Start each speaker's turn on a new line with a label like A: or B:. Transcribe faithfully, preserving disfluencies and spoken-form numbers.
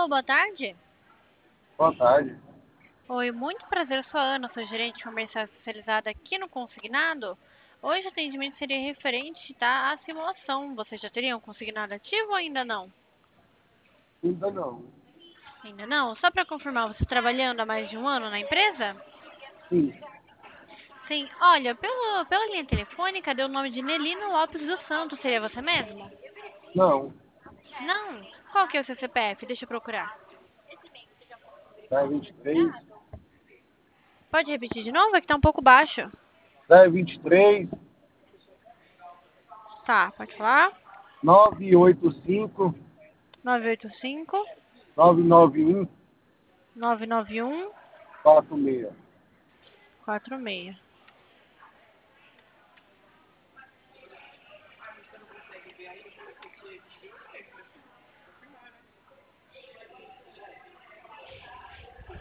A: Alô, boa tarde.
B: Boa tarde.
A: Oi, muito prazer, eu sou a Ana, sou gerente comercial especializada aqui no Consignado. Hoje o atendimento seria referente, tá, à simulação. Vocês já teriam um consignado ativo ou ainda não?
B: Ainda não.
A: Ainda não? Só para confirmar, você está trabalhando há mais de um ano na empresa?
B: Sim.
A: Sim. Olha, pelo, pela linha telefônica deu o nome de Nelino Lopes dos Santos. Seria você mesmo?
B: Não.
A: Não? Qual que é o seu C P F? Deixa eu procurar.
B: dez, vinte e três.
A: Pode repetir de novo? É que tá um pouco baixo.
B: dez, vinte e três.
A: Tá, pode falar.
B: nove oito cinco.
A: nove oito cinco,
B: nove nove um.
A: nove nove um,
B: quatro seis.
A: quatro seis.